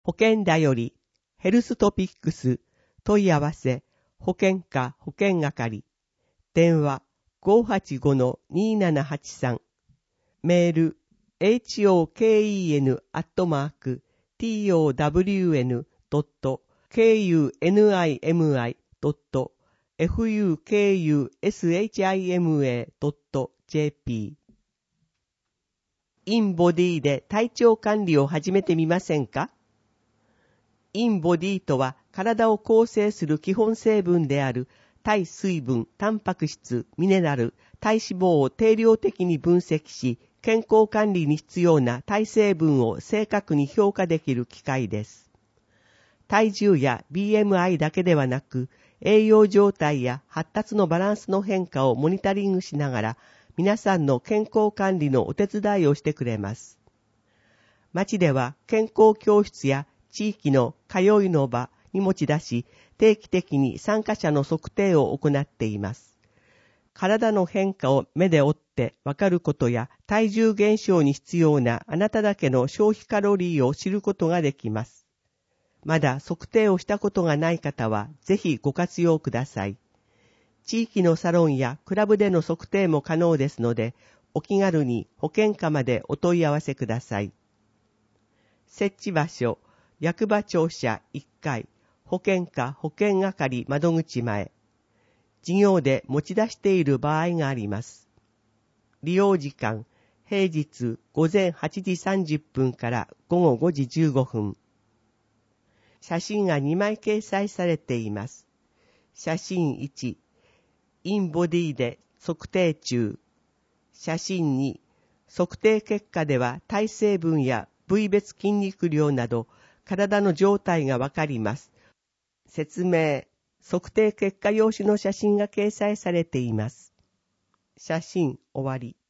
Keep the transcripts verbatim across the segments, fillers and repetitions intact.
保健だよりヘルストピックス問い合わせ保健課保健係電話 ごーはちごのにーななはちさん メール ホケン アットマーク トウン ドット ケーユーエヌアイエムアイ ドット フユーケーユーエスエイチアイエムエー ドット ジェーピー インボディで体調管理を始めてみませんか？インボディとは体を構成する基本成分である体水分、タンパク質、ミネラル、体脂肪を定量的に分析し、健康管理に必要な体成分を正確に評価できる機械です。体重や ビーエムアイ だけではなく、栄養状態や発達のバランスの変化をモニタリングしながら、皆さんの健康管理のお手伝いをしてくれます。町では健康教室や地域の通いの場に持ち出し、定期的に参加者の測定を行っています。体の変化を目で追ってわかることや、体重減少に必要なあなただけの消費カロリーを知ることができます。まだ測定をしたことがない方は、ぜひご活用ください。地域のサロンやクラブでの測定も可能ですので、お気軽に保健課までお問い合わせください。設置場所、役場庁舎いっかい、保健課保健係窓口前。事業で持ち出している場合があります。利用時間、平日午前はちじさんじゅっぷんから午後ごじじゅうごふん。写真がにまい掲載されています。写真いち、インボディで測定中。写真に、測定結果では体成分や部位別筋肉量など体の状態がわかります。説明、測定結果用紙の写真が掲載されています。写真終わり。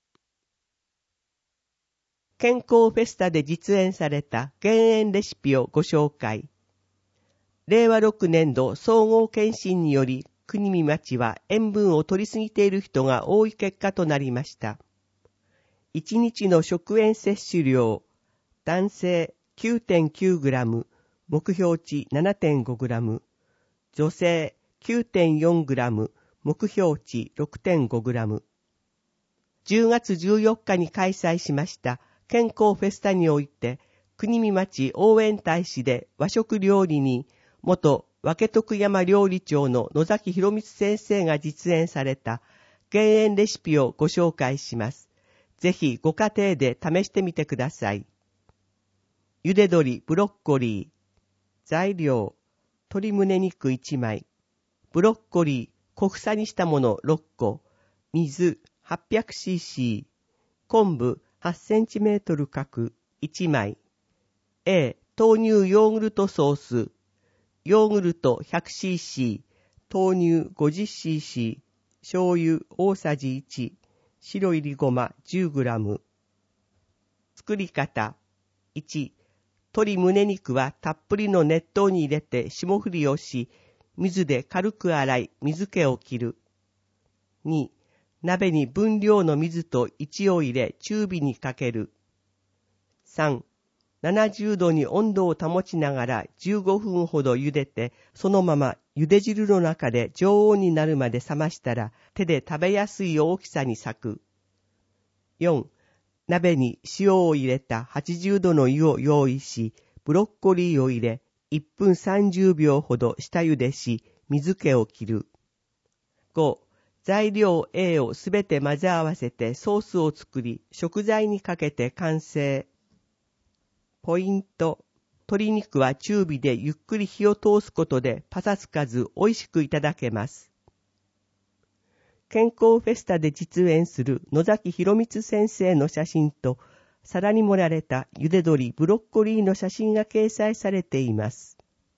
健康フェスタで実演された減塩レシピをご紹介。れいわろくねんど総合検診により、国見町は塩分を摂りすぎている人が多い結果となりました。いちにちの食塩摂取量、男性 きゅうてんきゅうグラム、目標値 ななてんごグラム、女性 きゅうてんよんグラム、目標値 ろくてんごグラム。じゅうがつじゅうよっかに開催しました健康フェスタにおいて、国見町応援大使で和食料理に元分徳山料理長の野崎博光先生が実演された減塩レシピをご紹介します。ぜひご家庭で試してみてください。茹で鶏ブロッコリー。材料、鶏胸肉いちまい、ブロッコリー小房にしたものろっこ、水 はっぴゃくシーシー、昆布はちセンチメートル角いちまい、A、豆乳ヨーグルトソース、ヨーグルト ひゃくシーシー、豆乳 ごじゅうシーシー、醤油大さじいち、白入りごま じゅうグラム。作り方。いち、鶏胸肉はたっぷりの熱湯に入れて霜降りをし、水で軽く洗い、水気を切る。に、鍋に分量の水といちを入れ中火にかける。さん、ななじゅうどに温度を保ちながらじゅうごふんほど茹でて、そのまま茹で汁の中で常温になるまで冷ましたら、手で食べやすい大きさに裂く。よん、鍋に塩を入れたはちじゅうどの湯を用意し、ブロッコリーを入れ、いっぷんさんじゅうびょうほど下茹でし、水気を切る。ご、材料 A をすべて混ぜ合わせてソースを作り、食材にかけて完成。ポイント。鶏肉は中火でゆっくり火を通すことでパサつかず美味しくいただけます。健康フェスタで実演する野崎博光先生の写真と、皿に盛られた茹で鶏ブロッコリーの写真が掲載されています。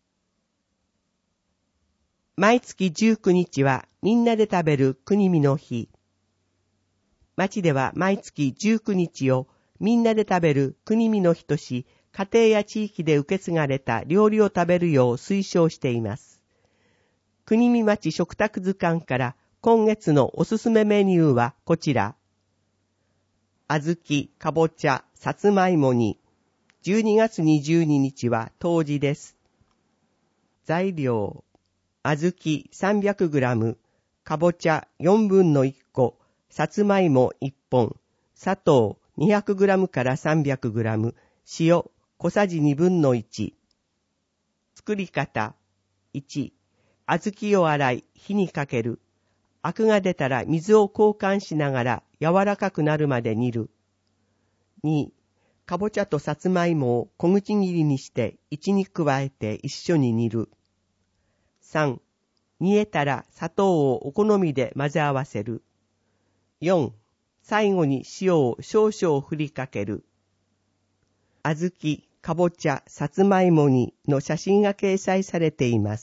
毎月じゅうくにちはみんなで食べる国見の日。町では毎月じゅうくにちをみんなで食べる国見の日とし、家庭や地域で受け継がれた料理を食べるよう推奨しています。国見町食卓図鑑から今月のおすすめメニューはこちら。小豆、かぼちゃ、さつまいもに、 じゅうにがつにじゅうににちは冬至です。材料。小豆 さんびゃくグラム、かぼちゃよんぶんのいっこ、さつまいもいっぽん、砂糖 にひゃくグラム から さんびゃくグラム、塩小さじにぶんのいち。作り方。いち、小豆を洗い火にかける。アクが出たら水を交換しながら柔らかくなるまで煮る。に、かぼちゃとさつまいもを小口切りにしていちに加えて一緒に煮る。さん、煮えたら砂糖をお好みで混ぜ合わせる。よん、最後に塩を少々振りかける。小豆、かぼちゃ、さつまいも煮の写真が掲載されています。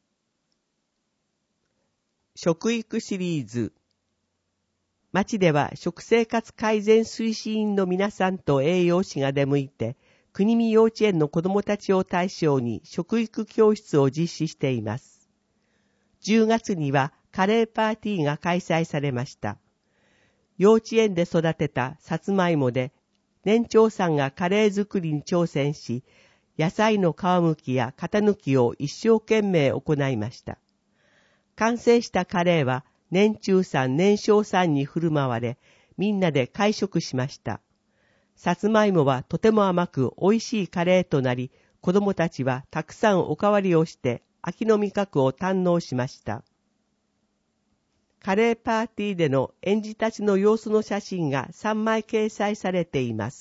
食育シリーズ。町では食生活改善推進員の皆さんと栄養士が出向いて、国見幼稚園の子どもたちを対象に食育教室を実施しています。じゅうがつにはカレーパーティーが開催されました。幼稚園で育てたさつまいもで、年長さんがカレー作りに挑戦し、野菜の皮むきや型抜きを一生懸命行いました。完成したカレーは年中さん年少さんに振る舞われ、みんなで会食しました。さつまいもはとても甘く美味しいカレーとなり、子供たちはたくさんおかわりをして秋の味覚を堪能しました。カレーパーティーでの園児たちの様子の写真がさんまい掲載されています。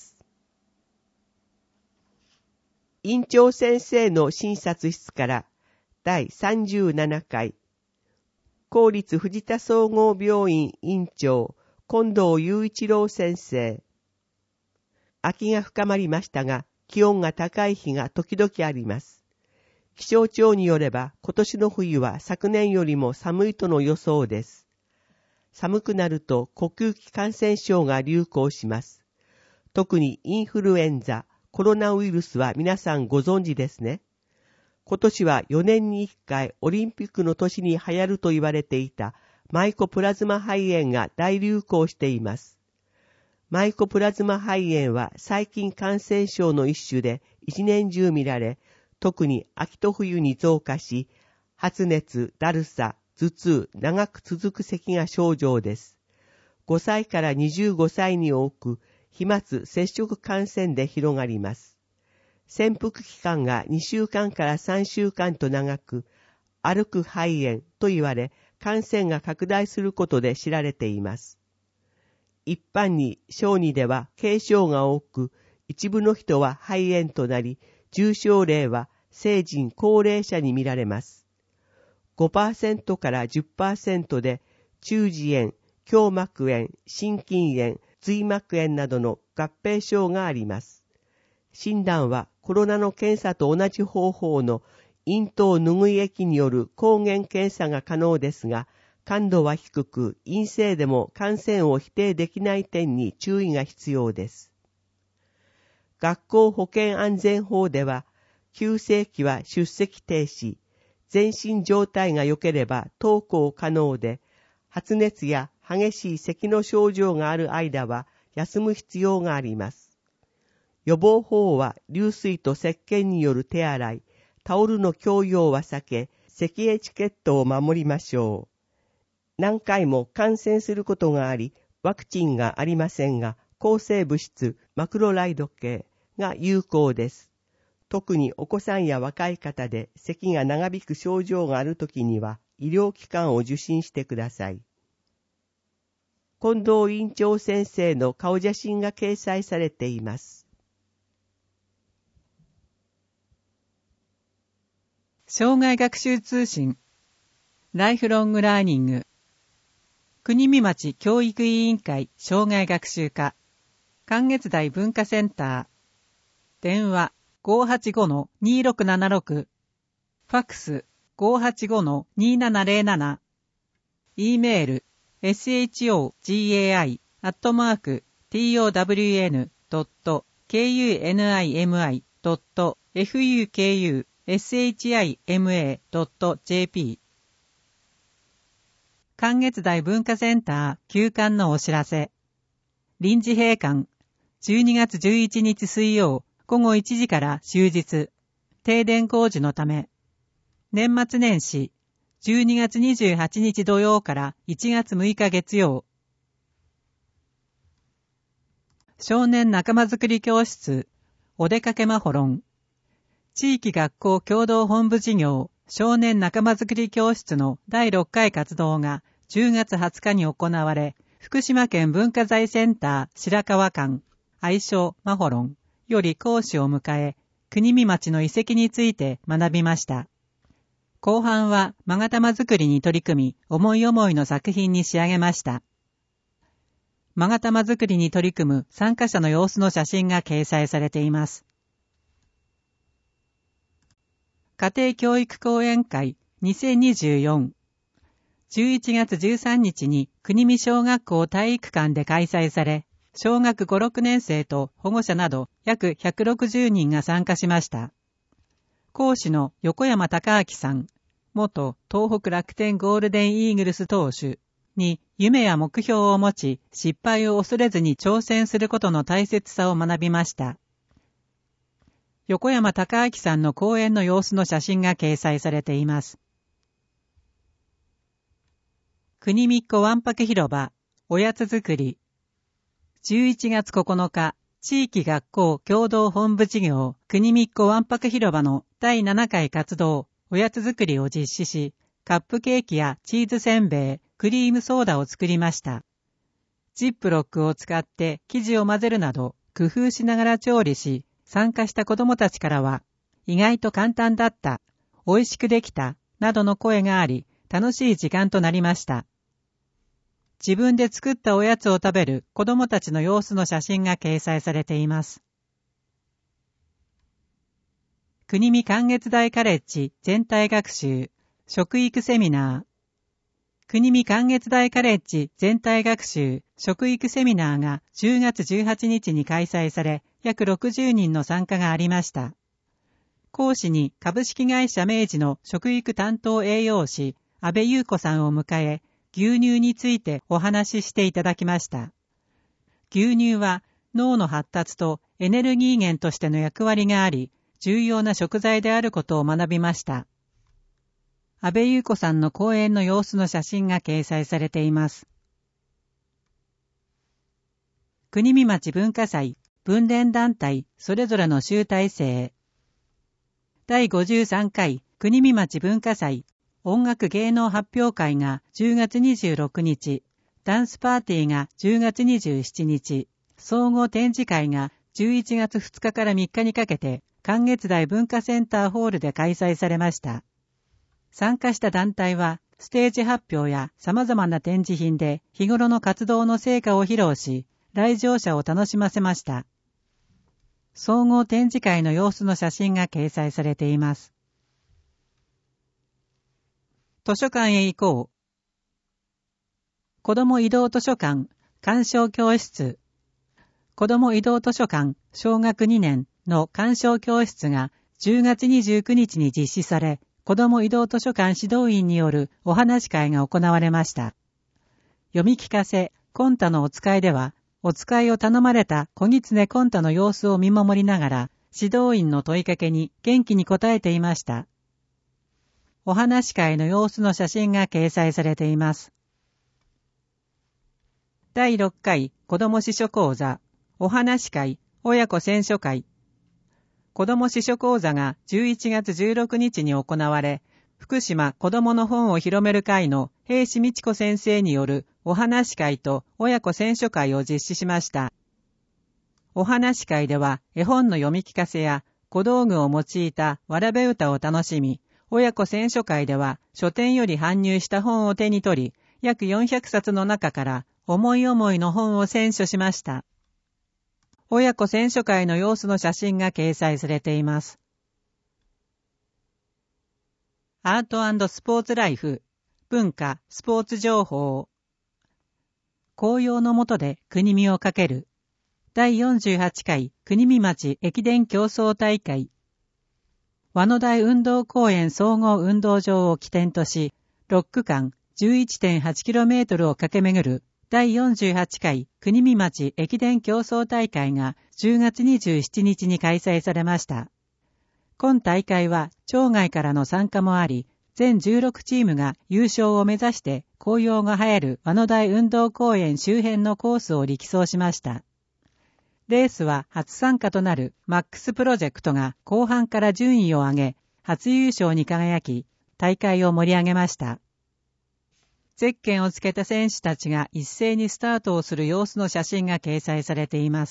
院長先生の診察室からだいさんじゅうななかい、公立藤田総合病院院長近藤雄一郎先生。秋が深まりましたが、気温が高い日が時々あります。気象庁によれば、今年の冬は昨年よりも寒いとの予想です。寒くなると呼吸器感染症が流行します。特にインフルエンザ、コロナウイルスは皆さんご存知ですね。今年はよねんにいっかいオリンピックの年に流行ると言われていたマイコプラズマ肺炎が大流行しています。マイコプラズマ肺炎は細菌感染症の一種で一年中見られ、特に秋と冬に増加し、発熱、だるさ、頭痛、長く続く咳が症状です。ごさいからにじゅうごさいに多く、飛沫・接触感染で広がります。潜伏期間がにしゅうかんからさんしゅうかんと長く、歩く肺炎と言われ、感染が拡大することで知られています。一般に小児では軽症が多く、一部の人は肺炎となり、重症例は成人高齢者に見られます。ごパーセント から じゅっパーセント で中耳炎、胸膜炎、心筋炎、髄膜炎などの合併症があります。診断はコロナの検査と同じ方法の咽頭拭い液による抗原検査が可能ですが、感度は低く、陰性でも感染を否定できない点に注意が必要です。学校保健安全法では、急性期は出席停止、全身状態が良ければ登校可能で、発熱や激しい咳の症状がある間は休む必要があります。予防法は流水と石鹸による手洗い、タオルの共用は避け、咳エチケットを守りましょう。何回も感染することがあり、ワクチンがありませんが、抗生物質マクロライド系が有効です。特にお子さんや若い方で咳が長引く症状があるときには、医療機関を受診してください。近藤院長先生の顔写真が掲載されています。 障害学習通信ライフロングラーニング国見町教育委員会障害学習課関越台文化センター電話 ごーはちごのにーろくななろく ファックス ごーはちごのにーななぜろなな E メール ショガイ アットマーク トウドット ケーユーエヌアイエムアイ ドット ファクシマ ドット ジェーピー 関越台文化センター休館のお知らせ臨時閉館じゅうにがつじゅういちにち水曜午後いちじから終日、停電工事のため、年末年始、じゅうにがつにじゅうはちにち土曜からいちがつむいか月曜、少年仲間づくり教室、お出かけマホロン、地域学校共同本部事業、少年仲間づくり教室のだいろっかい活動がじゅうがつはつかに行われ、福島県文化財センター白川館、愛称マホロンより講師を迎え、国見町の遺跡について学びました。後半は勾玉作りに取り組み、思い思いの作品に仕上げました。勾玉作りに取り組む参加者の様子の写真が掲載されています。家庭教育講演会にせんにじゅうよん、じゅういちがつじゅうさんにちに国見小学校体育館で開催され、小学ご、ろくねんせいと保護者など約ひゃくろくじゅうにんが参加しました。講師の横山隆明さん、元東北楽天ゴールデンイーグルス投手に夢や目標を持ち、失敗を恐れずに挑戦することの大切さを学びました。横山隆明さんの講演の様子の写真が掲載されています。国見っ子わんぱく広場、おやつ作り。じゅういちがつここのか、地域学校共同本部事業、国見っ子わんぱく広場のだいななかい活動、おやつ作りを実施し、カップケーキやチーズせんべい、クリームソーダを作りました。ジップロックを使って生地を混ぜるなど、工夫しながら調理し、参加した子どもたちからは、意外と簡単だった、美味しくできた、などの声があり、楽しい時間となりました。自分で作ったおやつを食べる子どもたちの様子の写真が掲載されています。国見観月台カレッジ全体学習、食育セミナー。国見観月台カレッジ全体学習、食育セミナーがじゅうがつじゅうはちにちに開催され、約ろくじゅうにんの参加がありました。講師に株式会社明治の食育担当栄養士、安倍優子さんを迎え、牛乳についてお話ししていただきました。牛乳は脳の発達とエネルギー源としての役割があり、重要な食材であることを学びました。安倍優子さんの講演の様子の写真が掲載されています。国見町文化祭、分連団体それぞれの集大成。だいごじゅうさんかい国見町文化祭音楽芸能発表会がじゅうがつにじゅうろくにち、ダンスパーティーがじゅうがつにじゅうしちにち、総合展示会がじゅういちがつふつかからみっかにかけて、観月台文化センターホールで開催されました。参加した団体は、ステージ発表や様々な展示品で日頃の活動の成果を披露し、来場者を楽しませました。総合展示会の様子の写真が掲載されています。図書館へ行こう。子ども移動図書館、鑑賞教室。子ども移動図書館、小学にねんの鑑賞教室がじゅうがつにじゅうくにちに実施され、子ども移動図書館指導員によるお話し会が行われました。読み聞かせ、コンタのお使いでは、お使いを頼まれた小狐コンタの様子を見守りながら、指導員の問いかけに元気に答えていました。お話し会の様子の写真が掲載されています。だいろっかい子ども司書講座、お話し会、親子選書会。子ども司書講座がじゅういちがつじゅうろくにちに行われ、福島子どもの本を広める会の平志美智子先生によるお話し会と親子選書会を実施しました。お話し会では絵本の読み聞かせや小道具を用いたわらべ歌を楽しみ、親子選書会では書店より搬入した本を手に取り、約よんひゃくさつの中から思い思いの本を選書しました。親子選書会の様子の写真が掲載されています。アート&スポーツライフ、文化・スポーツ情報。紅葉の下で国見をかける。だいよんじゅうはちかい国見町駅伝競争大会。和野台運動公園総合運動場を起点とし、ろっくかん じゅういちてんはちキロメートル を駆け巡るだいよんじゅうはちかい国見町駅伝競争大会がじゅうがつにじゅうしちにちに開催されました。今大会は町外からの参加もあり、全じゅうろくチームが優勝を目指して紅葉が映える和野台運動公園周辺のコースを力走しました。レースは初参加となるマックスプロジェクトが後半から順位を上げ、初優勝に輝き、大会を盛り上げました。ゼッケンをつけた選手たちが一斉にスタートをする様子の写真が掲載されています。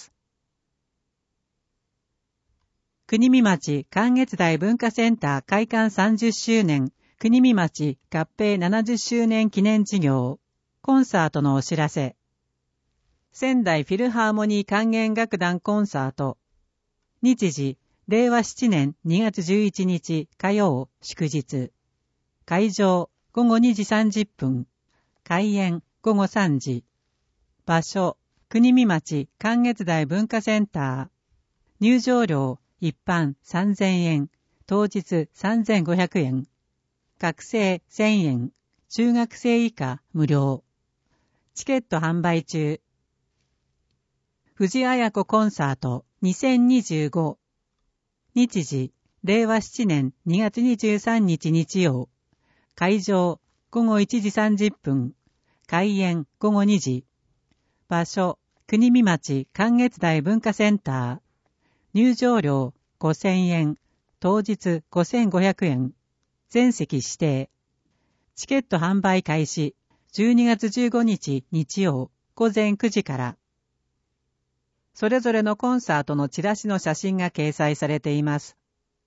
国見町観月台文化センター開館さんじゅっしゅうねん国見町合併ななじゅっしゅうねん記念事業コンサートのお知らせ。仙台フィルハーモニー管弦楽団コンサート。日時、れいわしちねんにがつじゅういちにち火曜祝日。会場、ごごにじさんじゅっぷん。開演、ごごさんじ。場所、国見町観月台文化センター。入場料、一般さんぜんえん。当日さんぜんごひゃくえん。学生せんえん。中学生以下無料。チケット販売中。藤あや子コンサートにせんにじゅうご。日時、れいわしちねんにがつにじゅうさんにち日曜。会場、ごごいちじさんじゅっぷん。開演、ごごにじ。場所、国見町観月台文化センター。入場料、ごせんえん。当日ごせんごひゃくえん。全席指定。チケット販売開始、じゅうにがつじゅうごにち日曜、ごぜんくじから。それぞれのコンサートのチラシの写真が掲載されています。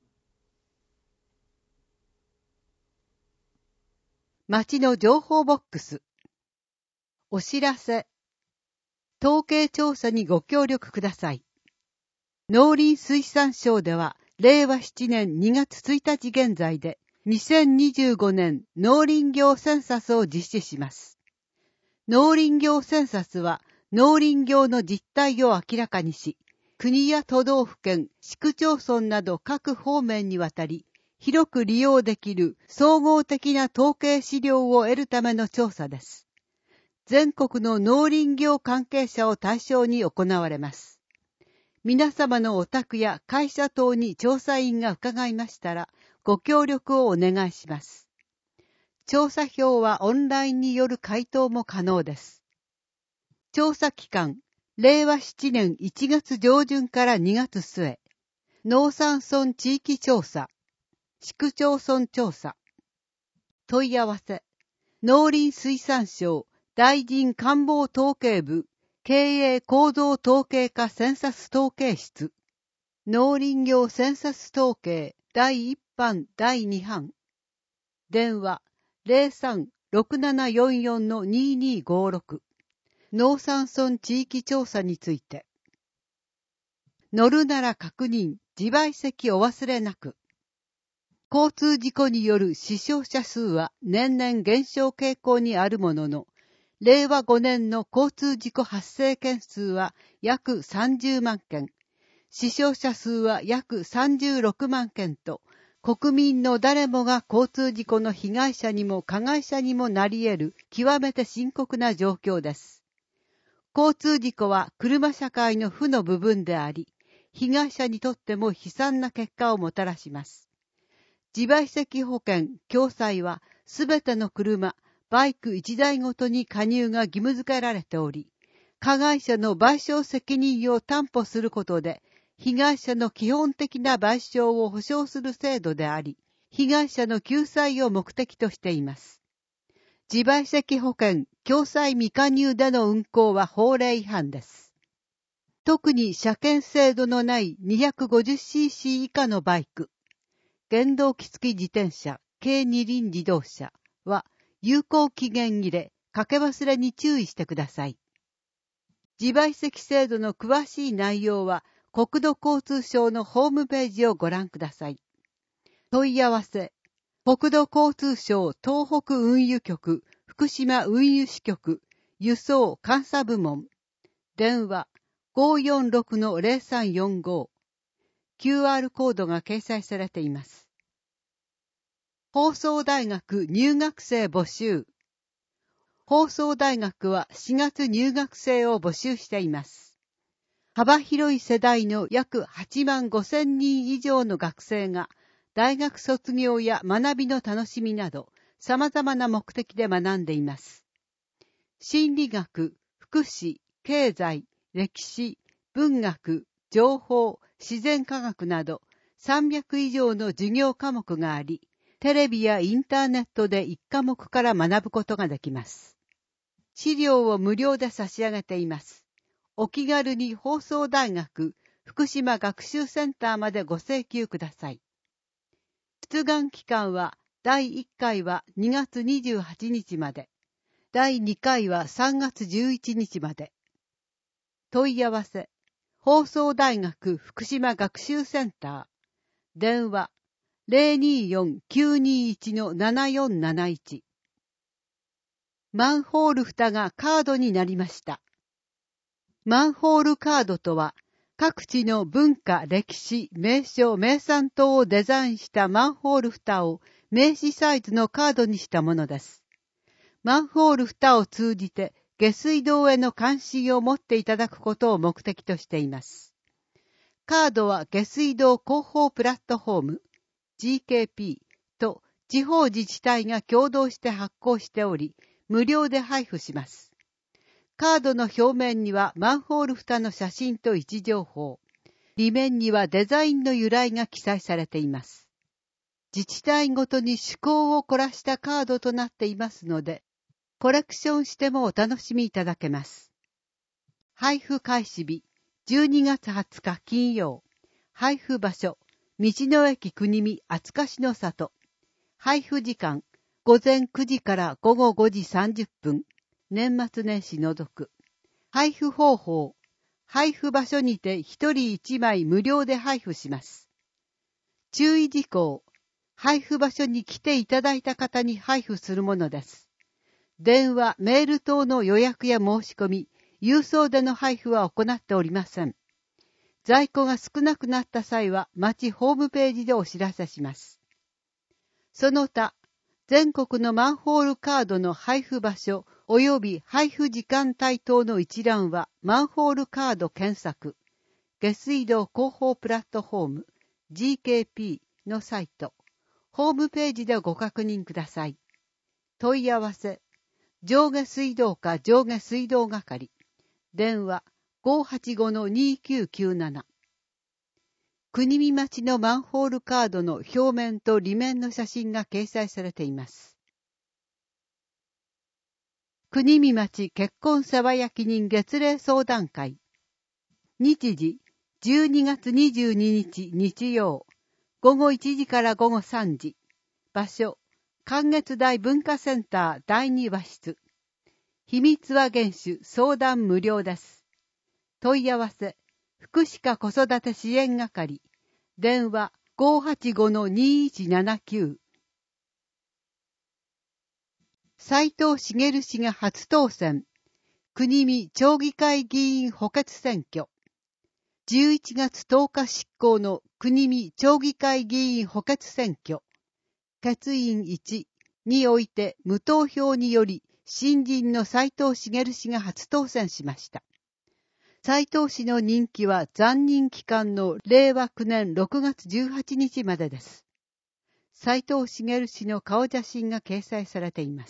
町の情報ボックス。お知らせ。統計調査にご協力ください。農林水産省では、れいわななねんにがつついたち現在で、にせんにじゅうごねん農林業センサスを実施します。農林業センサスは、農林業の実態を明らかにし、国や都道府県、市区町村など各方面にわたり、広く利用できる総合的な統計資料を得るための調査です。全国の農林業関係者を対象に行われます。皆様のお宅や会社等に調査員が伺いましたら、ご協力をお願いします。調査票はオンラインによる回答も可能です。調査期間、れいわななねんいちがつじょうじゅんからにがつすえ。農山村地域調査、市区町村調査。問い合わせ、農林水産省大臣官房統計部経営構造統計課センサス統計室。農林業センサス統計だいいっばんだいにはん。電話 ゼロさん ろくななよんよん ににーごろく。農山村地域調査について。乗るなら確認、自賠責お忘れなく。交通事故による死傷者数は年々減少傾向にあるものの、れいわごねんの交通事故発生件数は約さんじゅうまんけん、死傷者数は約さんじゅうろくまんけんと、国民の誰もが交通事故の被害者にも加害者にもなり得る極めて深刻な状況です。交通事故は車社会の負の部分であり、被害者にとっても悲惨な結果をもたらします。自賠責保険、共済はすべての車、バイクいちだいごとに加入が義務付けられており、加害者の賠償責任を担保することで、被害者の基本的な賠償を保障する制度であり、被害者の救済を目的としています。自賠責保険、共済未加入での運行は法令違反です。特に車検制度のない にひゃくごじゅっシーシー 以下のバイク、原動機付き自転車、軽二輪自動車は有効期限切れ、かけ忘れに注意してください。自賠責制度の詳しい内容は国土交通省のホームページをご覧ください。問い合わせ、国土交通省東北運輸局、福島運輸支局、輸送監査部門、電話 ごーよんろく のゼロさんよんご。キューアール コードが掲載されています。放送大学入学生募集。 放送大学はしがつ入学生を募集しています。幅広い世代の約はちまんごせんにん以上の学生が大学卒業や学びの楽しみなど様々な目的で学んでいます。心理学、福祉、経済、歴史、文学、情報、自然科学などさんびゃく以上の授業科目があり、テレビやインターネットでいち科目から学ぶことができます。資料を無料で差し上げています。お気軽に放送大学福島学習センターまでご請求ください。出願期間はだいいっかいはにがつにじゅうはちにちまで、だいにかいはさんがつじゅういちにちまで。問い合わせ、放送大学福島学習センター、電話 ゼロにーよん きゅうにーいち ななよんなないち。マンホール蓋がカードになりました。マンホールカードとは、各地の文化、歴史、名所、名産等をデザインしたマンホール蓋を名刺サイズのカードにしたものです。マンホール蓋を通じて下水道への関心を持っていただくことを目的としています。カードは下水道広報プラットフォーム ジーケーピー と地方自治体が共同して発行しており、無料で配布します。カードの表面にはマンホール蓋の写真と位置情報、裏面にはデザインの由来が記載されています。自治体ごとに趣向を凝らしたカードとなっていますので、コレクションしてもお楽しみいただけます。配布開始日、じゅうにがつはつか金曜。配布場所、道の駅国見厚かしの里。配布時間、午前くじから午後ごじさんじゅっぷん。年末年始除く。配布方法、配布場所にてひとりいちまい無料で配布します。注意事項、配布場所に来ていただいた方に配布するものです。電話、メール等の予約や申し込み、郵送での配布は行っておりません。在庫が少なくなった際は、町ホームページでお知らせします。その他、全国のマンホールカードの配布場所及び配布時間帯等の一覧は、マンホールカード検索、下水道広報プラットフォーム ジーケーピー のサイト、ホームページでご確認ください。問い合わせ、上下水道課上下水道係、電話 ごーはちごのにーきゅうきゅうなな。国見町のマンホールカードの表面と裏面の写真が掲載されています。国見町結婚世話焼人月例相談会。日時、じゅうにがつにじゅうににち日曜、ごごいちじからごごさんじ。場所、関月大文化センターだいにわしつ。秘密は厳守、相談無料です。問い合わせ、福祉課子育て支援係。電話 ごーはちごのにーいちななきゅう。斉藤茂氏が初当選。国見町議会議員補欠選挙。じゅういちがつとおか執行の国見町議会議員補欠選挙。欠員いちにおいて無投票により新人の斉藤茂氏が初当選しました。斉藤氏の任期は残任期間のれいわきゅうねんろくがつじゅうはちにちまでです。斉藤茂氏の顔写真が掲載されています。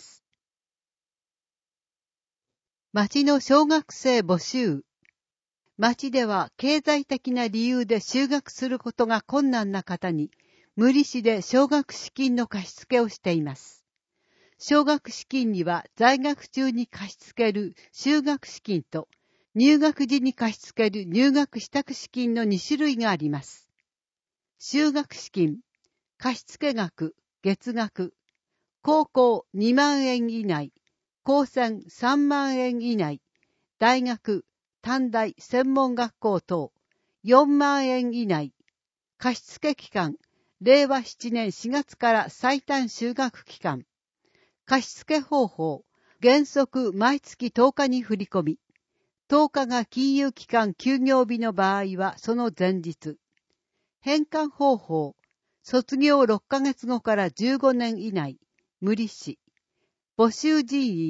町の小学生募集。町では経済的な理由で就学することが困難な方に無利子で奨学資金の貸し付けをしています。奨学資金には在学中に貸し付ける就学資金と入学時に貸し付ける入学支度資金のにしゅるいがあります。就学資金、貸付額、月額、高校にまんえん以内、高専さんまんえん以内、大学、短大専門学校等よんまんえん以内、貸付期間、れいわななねんしがつから最短就学期間、貸付方法、原則毎月とおかに振り込み、とおかが金融機関休業日の場合はその前日。返還方法、卒業ろっかげつごからじゅうごねん以内、無利子。募集人員、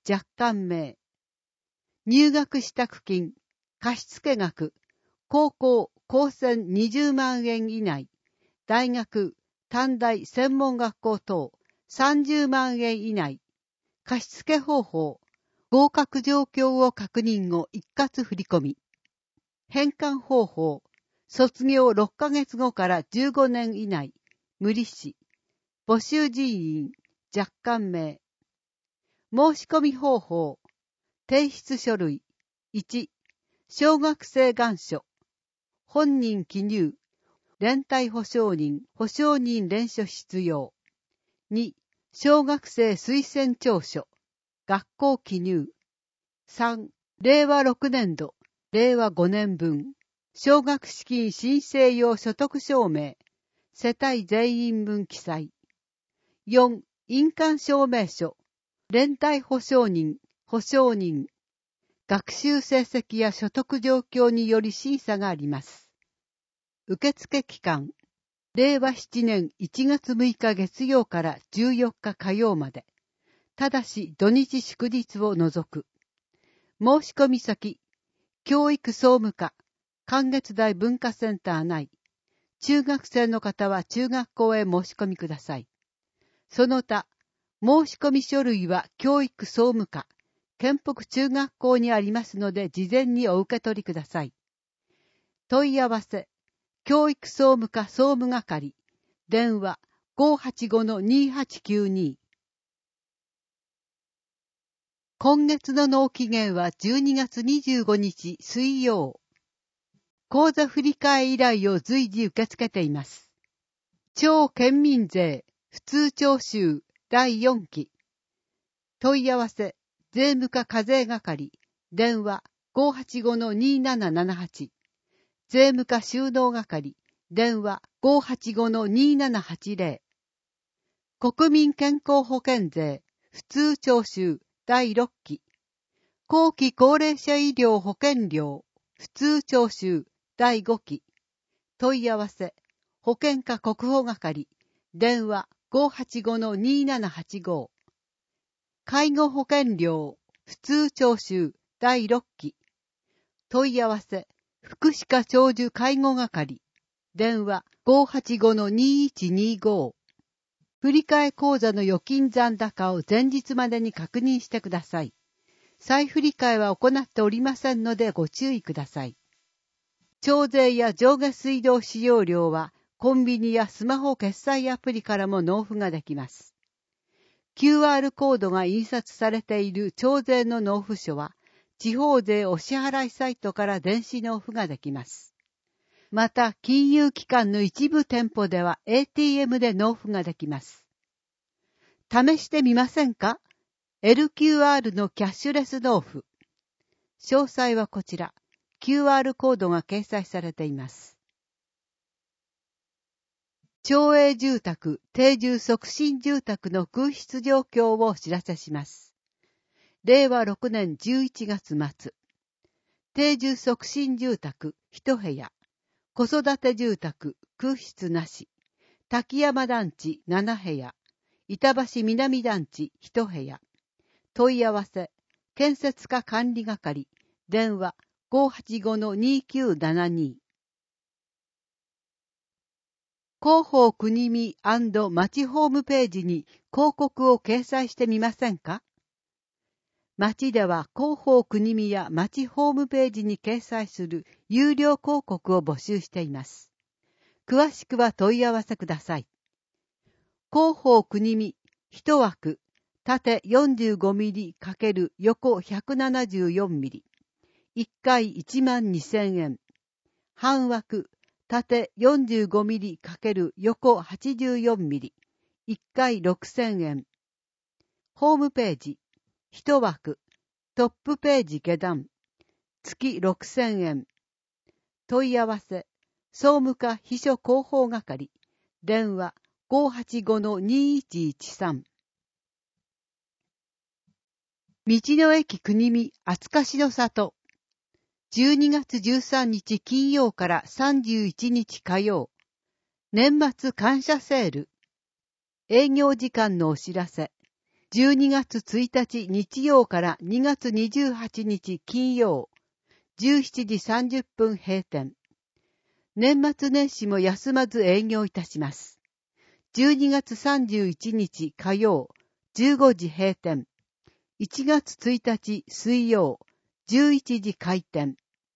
若干名。入学支度金、貸付額、高校、高専にじゅうまんえん以内、大学、短大専門学校等さんじゅうまんえん以内、貸付方法、合格状況を確認後一括振込。返還方法、卒業ろっかげつごからじゅうごねん以内、無利子、募集人員、若干名。申し込み方法、提出書類、いち、小学生願書、本人記入、連帯保証人、保証人連書必要。に、小学生推薦調書、学校記入。さん、れいわろくねんど、れいわごねんぶん、奨学資金申請用所得証明、世帯全員分記載。よん、印鑑証明書、連帯保証人、保証人、学習成績や所得状況により審査があります。受付期間、れいわななねんいちがつむいか月曜からじゅうよっか火曜まで、ただし土日祝日を除く。申し込み先、教育総務課、関月大文化センター内。中学生の方は中学校へ申し込みください。その他、申し込み書類は教育総務課、県北中学校にありますので事前にお受け取りください。問い合わせ、教育総務課総務係、電話 ごーはちごのにーはちきゅうに。今月の納期限はじゅうにがつにじゅうごにち水曜。口座振替依頼を随時受け付けています。超県民税普通徴収だいよんき。問い合わせ、税務課課税係、電話 ごーはちごのにーななななはち。税務課収納係、電話 ごーはちごのにーななはちぜろ。国民健康保険税普通徴収だいろっき。後期高齢者医療保険料普通徴収だいごき。問い合わせ、保険課国保係、電話 ごーはちごのにーななはちご。介護保険料普通徴収だいろっき。問い合わせ、福祉課長寿介護係、電話 ごーはちごのにーいちにーご。振替口座の預金残高を前日までに確認してください。再振替は行っておりませんのでご注意ください。徴税や上下水道使用料はコンビニやスマホ決済アプリからも納付ができます。キューアール コードが印刷されている徴税の納付書は地方税お支払いサイトから電子納付ができます。また、金融機関の一部店舗では エーティーエム で納付ができます。試してみませんか？ エルキューアール のキャッシュレス納付。詳細はこちら、キューアール コードが掲載されています。町営住宅、定住促進住宅の空室状況をお知らせします。れいわろくねんじゅういちがつまつ。定住促進住宅いちへや。子育て住宅空室なし。滝山団地ななへや。板橋南団地いちへや。問い合わせ、建設課管理係、電話 ごーはちごのにーきゅうななに。広報国見&町ホームページに広告を掲載してみませんか？町では広報国見や町ホームページに掲載する有料広告を募集しています。詳しくは問い合わせください。広報国見いちわく縦 よんじゅうごミリ× 横 ひゃくななじゅうよんミリ、いっかいいちまんにせんえん、半枠縦 よんじゅうごミリ× 横 はちじゅうよんミリ、いっかいろくせんえん。ホームページいちわくトップページ下段月ろくせんえん。問い合わせ総務課秘書広報係、電話 ごーはちごのにーいちいちさん。道の駅国見厚かしの里。じゅうにがつじゅうさんにち金曜からさんじゅういちにち火曜。年末感謝セール。営業時間のお知らせ。 じゅうにがつついたち日曜からにがつにじゅうはちにち金曜、じゅうしちじさんじゅっぷん閉店。年末年始も休まず営業いたします。じゅうにがつさんじゅういちにち火曜、じゅうごじ閉店。いちがつついたち水曜、じゅういちじ開店。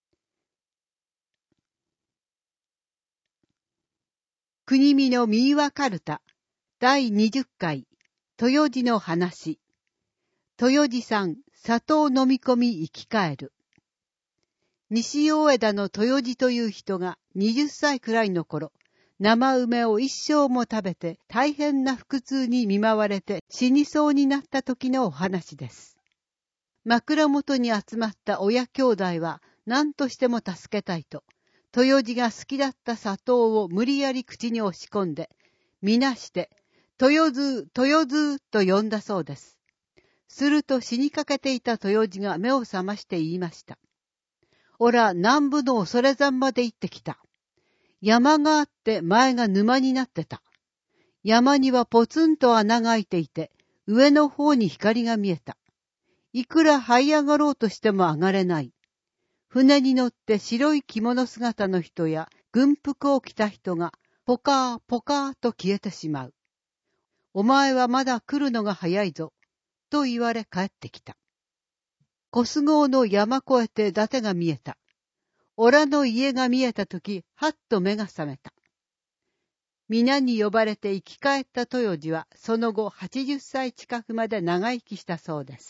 国見の民話かるただいにじゅっかい豊地の話。豊地さん、砂糖飲み込み生き返る。西大枝の豊地という人がはたちくらいの頃、生梅を一生も食べて大変な腹痛に見舞われて死にそうになった時のお話です。枕元に集まった親兄弟は何としても助けたいと、豊地が好きだった砂糖を無理やり口に押し込んで、みなして、豊津、豊津と呼んだそうです。すると死にかけていた豊地が目を覚まして言いました。おら、南部の恐山まで行ってきた。山があって前が沼になってた。山にはポツンと穴が開いていて、上の方に光が見えた。いくら這い上がろうとしても上がれない。船に乗って白い着物姿の人や軍服を着た人がポカーポカーと消えてしまう。お前はまだ来るのが早いぞ、と言われ帰ってきた。小菅郷の山越えて伊達が見えた。おらの家が見えたとき、はっと目が覚めた。皆に呼ばれて生き返った豊地は、その後はちじゅっさい近くまで長生きしたそうです。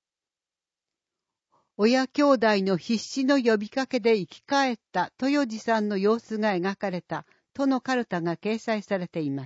親兄弟の必死の呼びかけで生き返った豊地さんの様子が描かれたとのカルタが掲載されています。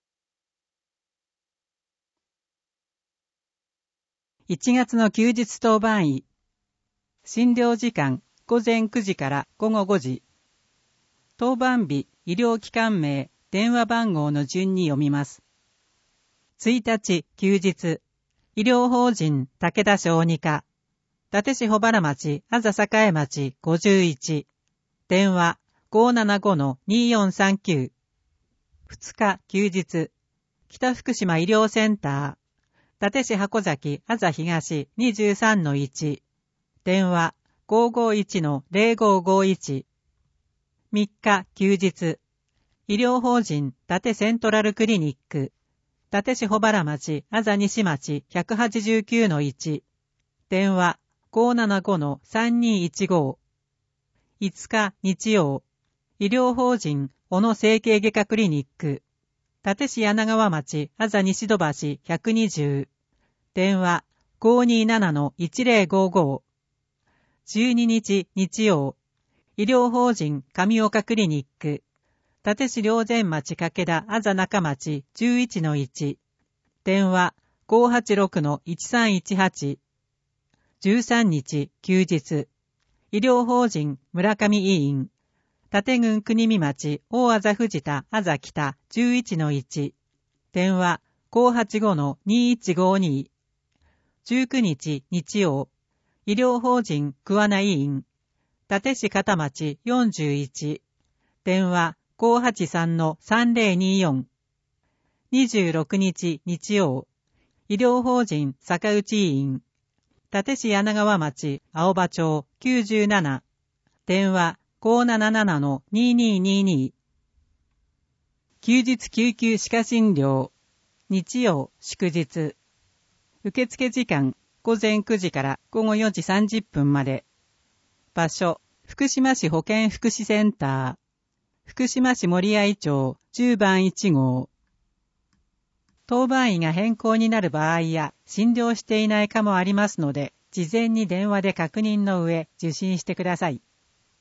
いちがつの休日当番医。診療時間ごぜんくじからごごごじ。当番日、医療機関名、電話番号の順に読みます。いちにち休日、医療法人武田小児科、伊達市保原町、あざ栄町ごじゅういち、電話 ごーななごのにーよんさんきゅう。ふつか休日、北福島医療センター、伊達市箱崎あざ東 にじゅうさんのいち、電話 ごーごーいちのぜろごーごーいち。みっか休日、医療法人伊達セントラルクリニック、伊達市保原町あざ西町ひゃくはちじゅうきゅうのいち、電話ごーななごのさんにーいちご。いつか日曜、医療法人小野整形外科クリニック、伊達市柳川町あざ西戸橋ひゃくにじゅう、電話 ごーにーななのいちぜろごーごー。じゅうににち日曜、医療法人上岡クリニック、伊達市霊前町掛田あざ中町じゅういちのいち、電話 ごーはちろくのいちさんいちはち。じゅうさんにち休日、医療法人村上医院、伊達郡国見町大あざ藤田あざ北じゅういちのいち、電話ごーはちごのにーいちごーに。じゅうくにち日曜、医療法人桑名医院、伊達市片町よんじゅういち、電話ごーはちさんのさんぜろにーよん。にじゅうろくにち日曜、医療法人坂内医院、伊達市柳川町青葉町きゅうじゅうなな、電話ごーなななのにーにーにーにー。休日救急歯科診療、日曜祝日。受付時間ごぜんくじからごごよじさんじゅっぷんまで。場所、福島市保健福祉センター、福島市森合町じゅうばんいちごう。当番医が変更になる場合や診療していない科もありますので、事前に電話で確認の上受診してください。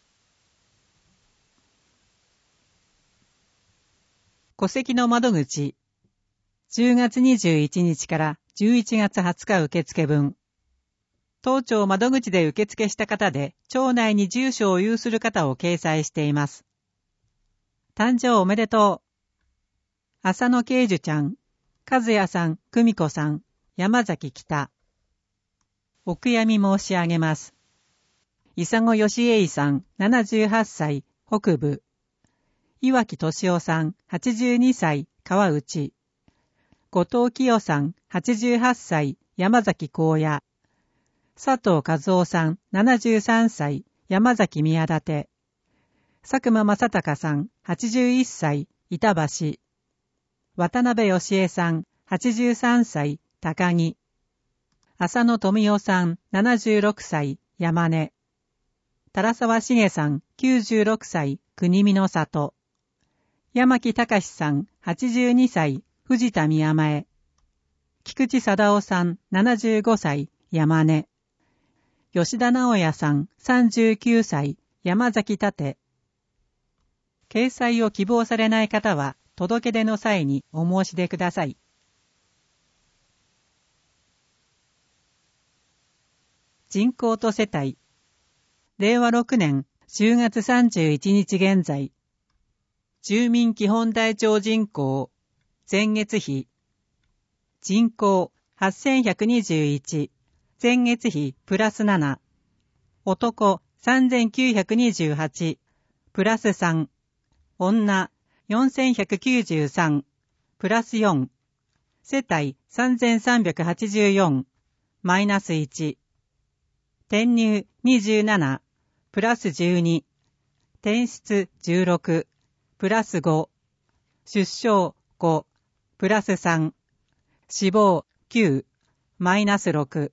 戸籍の窓口、じゅうがつにじゅういちにちからじゅういちがつはつか受付分。当庁窓口で受付した方で、庁内に住所を有する方を掲載しています。誕生おめでとう。浅野慶樹ちゃん、和也さん、久美子さん、山崎北。お悔やみ申し上げます。伊佐子義栄さん、ななじゅうはっさい、北部。岩木敏夫さん、はちじゅうにさい、川内。 後藤清さんはちじゅうはっさい山崎高野、佐藤和夫さんななじゅうさんさい山崎宮立、佐久間正隆さんはちじゅういっさい板橋、渡辺義恵さんはちじゅうさんさい高木、浅野富夫さんななじゅうろくさい山根、唐沢茂さんきゅうじゅうろくさい国見の里、山木隆さんはちじゅうにさい藤田宮前、菊池貞夫さんななじゅうごさい山根、吉田直也さんさんじゅうきゅうさい山崎立。掲載を希望されない方は届け出の際にお申し出ください。人口と世帯。れいわろくねんしゅうがつさんじゅういちにち現在。住民基本台帳人口。前月比。人口はっせんひゃくにじゅういち。前月比プラスなな。男さんぜんきゅうひゃくにじゅうはち。プラスさん。女よんせんひゃくきゅうじゅうさん。プラスよん。世帯さんぜんさんびゃくはちじゅうよん。マイナスいち。転入にじゅうなな、プラスじゅうに、転出じゅうろく、プラスご、出生ご、プラスさん、死亡きゅう、マイナスろく。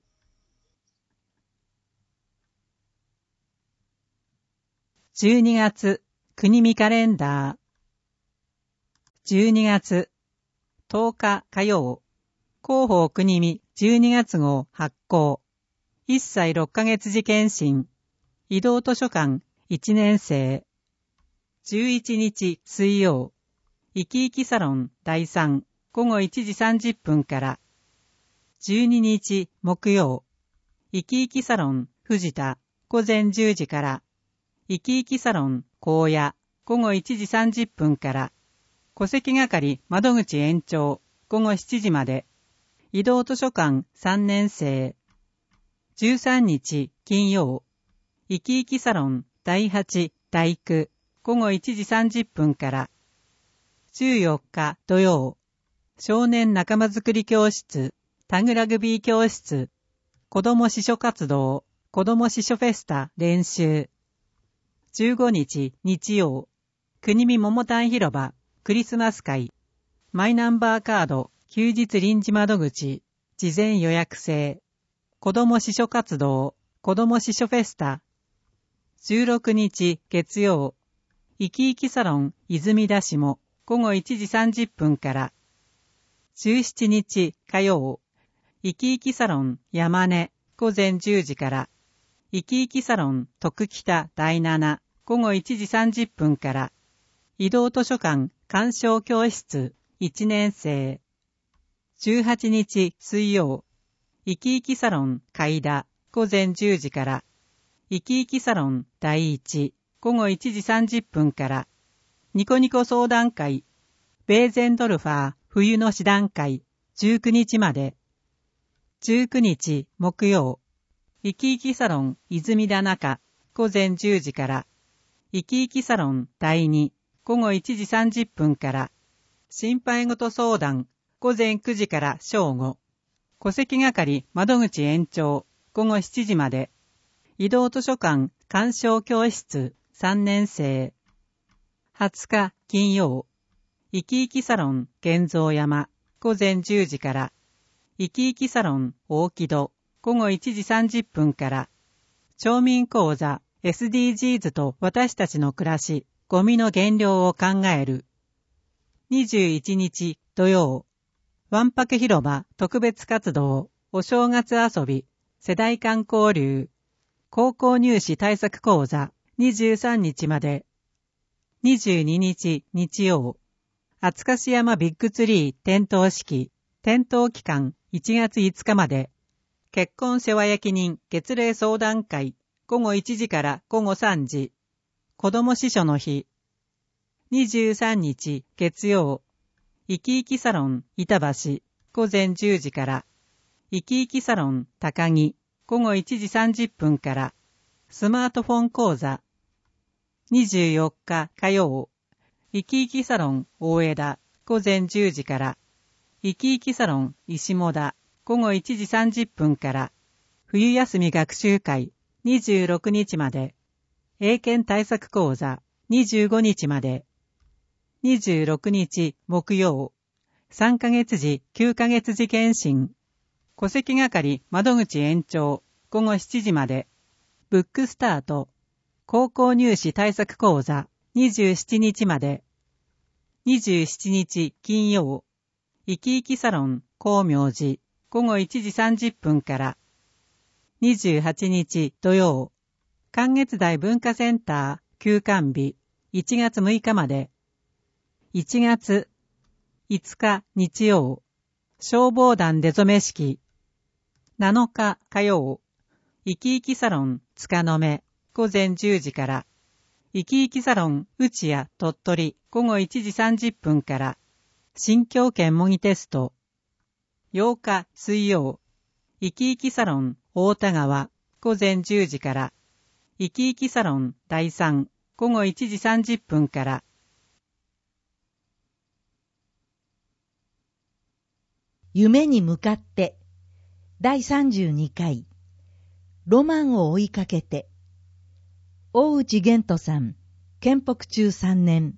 じゅうにがつ、国見カレンダー。じゅうにがつ、とおか火曜、広報国見じゅうにがつ号発行。いっさいろっかげつ時検診。移動図書館いちねんせい。じゅういちにち水曜。生き生きサロンだいさんごごいちじさんじゅっぷんから。じゅうににち木曜。生き生きサロン藤田ごぜんじゅうじから。生き生きサロン高野ごごいちじさんじゅっぷんから。戸籍係窓口延長ごごしちじまで。移動図書館さんねんせい。じゅうさんにち金曜。生き生きサロンだいはちだいきゅうごごいちじさんじゅっぷんから。じゅうよっか土曜。少年仲間づくり教室、タグラグビー教室、子ども司書活動、子ども司書フェスタ練習。じゅうごにち日曜。国見桃丹広場クリスマス会。マイナンバーカード休日臨時窓口、事前予約制。子ども司書活動、子ども司書フェスタ。じゅうろくにち月曜。生き生きサロン泉田下ごごいちじさんじゅっぷんから。じゅうしちにち火曜。生き生きサロン山根ごぜんじゅうじから。生き生きサロン徳北だいななごごいちじさんじゅっぷんから。移動図書館鑑賞教室いちねんせい。じゅうはちにち水曜。生き生きサロン海田ごぜんじゅうじから。生き生きサロンだいいちごごいちじさんじゅっぷんから。ニコニコ相談会ベーゼンドルファー冬の師団会じゅうくにちまで。じゅうくにち木曜。生き生きサロン泉田中ごぜんじゅうじから。生き生きサロンだいにごごいちじさんじゅっぷんから。心配事相談ごぜんくじから正午。戸籍係窓口延長ごごしちじまで。移動図書館鑑賞教室さんねんせい。はつか金曜。生き生きサロン玄蔵山ごぜんじゅうじから。生き生きサロン大木戸ごごいちじさんじゅっぷんから。町民講座 エスディージーズ と私たちの暮らしゴミの減量を考える。にじゅういちにち土曜。わんぱく広場特別活動、お正月遊び、世代間交流、高校入試対策講座にじゅうさんにちまで。にじゅうににち日曜。厚樫山ビッグツリー点灯式、点灯期間いちがついつかまで。結婚世話焼人月例相談会ごごいちじからごごさんじ。子ども司書の日。にじゅうさんにち月曜。生き生きサロン板橋ごぜんじゅうじから。生き生きサロン高木ごごいちじさんじゅっぷんから。スマートフォン講座。にじゅうよっか火曜。生き生きサロン大枝ごぜんじゅうじから。 生き生きサロン石母田ごごいちじさんじゅっぷんから冬休み学習会にじゅうろくにちまで、英検対策講座にじゅうごにちまで、にじゅうろくにち木曜、さんかげつじきゅうかげつじ検診、戸籍係窓口延長ごごしちじまで、ブックスタート、高校入試対策講座にじゅうしちにちまで、にじゅうしちにち金曜、生き生きサロン光明寺ごごいちじさんじゅっぷんから、にじゅうはちにち土曜、関月台文化センター休館日いちがつむいかまで、いちがついつか日曜、消防団出初め式、なのか火曜、生き生きサロン塚の目ごぜんじゅうじから、生き生きサロン内谷鳥取ごごいちじさんじゅっぷんから、新京圏模擬テスト、ようか水曜、生き生きサロン大田川ごぜんじゅうじから、生き生きサロンだいさんごごいちじさんじゅっぷんから、 夢に向かってだいさんじゅうにかいロマンを追いかけて大内玄人さん、建北中さんねん。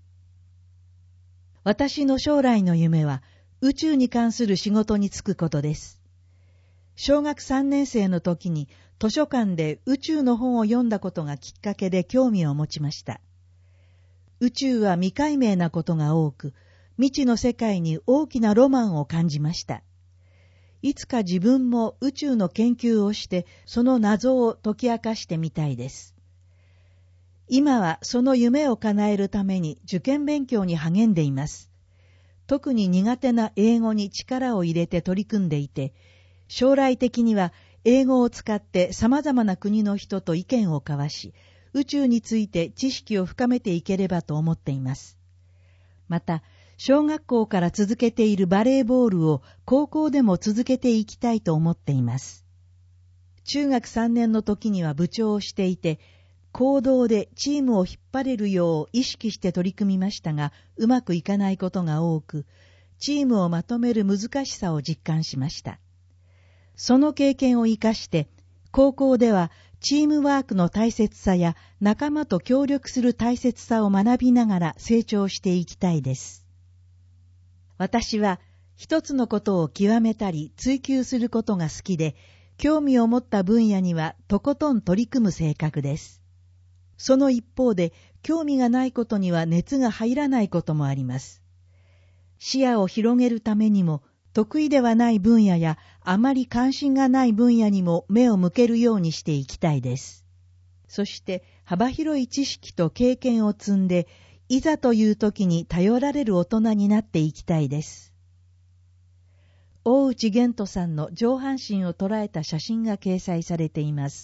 私の将来の夢は宇宙に関する仕事に就くことです。小学さんねんせいの時に図書館で宇宙の本を読んだことがきっかけで興味を持ちました。宇宙は未解明なことが多く、未知の世界に大きなロマンを感じました。いつか自分も宇宙の研究をしてその謎を解き明かしてみたいです。今はその夢を叶えるために受験勉強に励んでいます。特に苦手な英語に力を入れて取り組んでいて、将来的には英語を使って様々な国の人と意見を交わし、宇宙について知識を深めていければと思っています。また、小学校から続けているバレーボールを高校でも続けていきたいと思っています。中学さんねんの時には部長をしていて、行動でチームを引っ張れるよう意識して取り組みましたが、うまくいかないことが多く、チームをまとめる難しさを実感しました。その経験を生かして、高校ではチームワークの大切さや仲間と協力する大切さを学びながら成長していきたいです。私は一つのことを極めたり追求することが好きで、興味を持った分野にはとことん取り組む性格です。その一方で、興味がないことには熱が入らないこともあります。視野を広げるためにも、得意ではない分野やあまり関心がない分野にも目を向けるようにしていきたいです。そして幅広い知識と経験を積んで、いざという時に頼られる大人になっていきたいです。大内玄人さんの上半身を捉えた写真が掲載されています。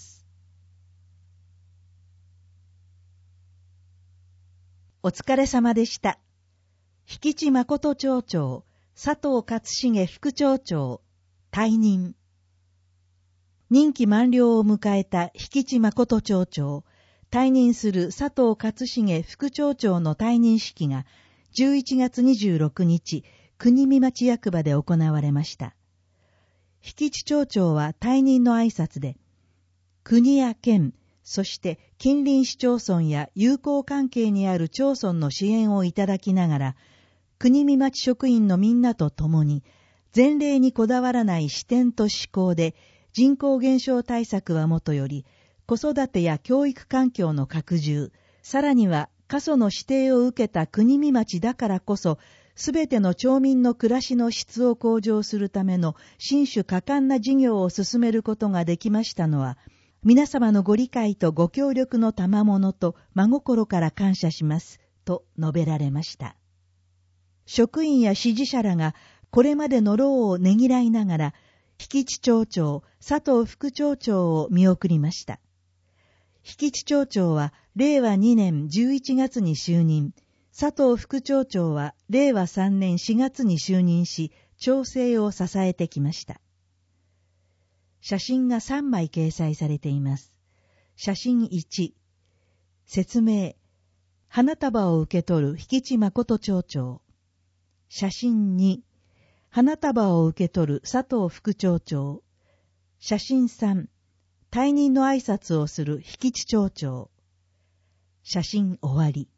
お疲れ様でした。引地誠町長、佐藤勝重副町長、退任。任期満了を迎えた引地誠町長、退任する佐藤勝重副町長の退任式がじゅういちがつにじゅうろくにち、国見町役場で行われました。引地町長は退任の挨拶で、国や県、そして近隣市町村や友好関係にある町村の支援をいただきながら、国見町職員のみんなと共に、前例にこだわらない視点と思考で、人口減少対策はもとより、子育てや教育環境の拡充、さらには過疎の指定を受けた国見町だからこそ、すべての町民の暮らしの質を向上するための新種果敢な事業を進めることができましたのは、皆様のご理解とご協力の賜物と真心から感謝します、と述べられました。職員や支持者らがこれまでの労をねぎらいながら、引地町長、佐藤副町長を見送りました。引地町長はれいわにねんじゅういちがつに就任、佐藤副町長はれいわさんねんしがつに就任し、町政を支えてきました。写真がさんまい掲載されています。写真いち、説明、花束を受け取る引地誠町長。写真に、 花束を受け取る佐藤副町長。写真さん、退任の挨拶をする引地町長。写真終わり。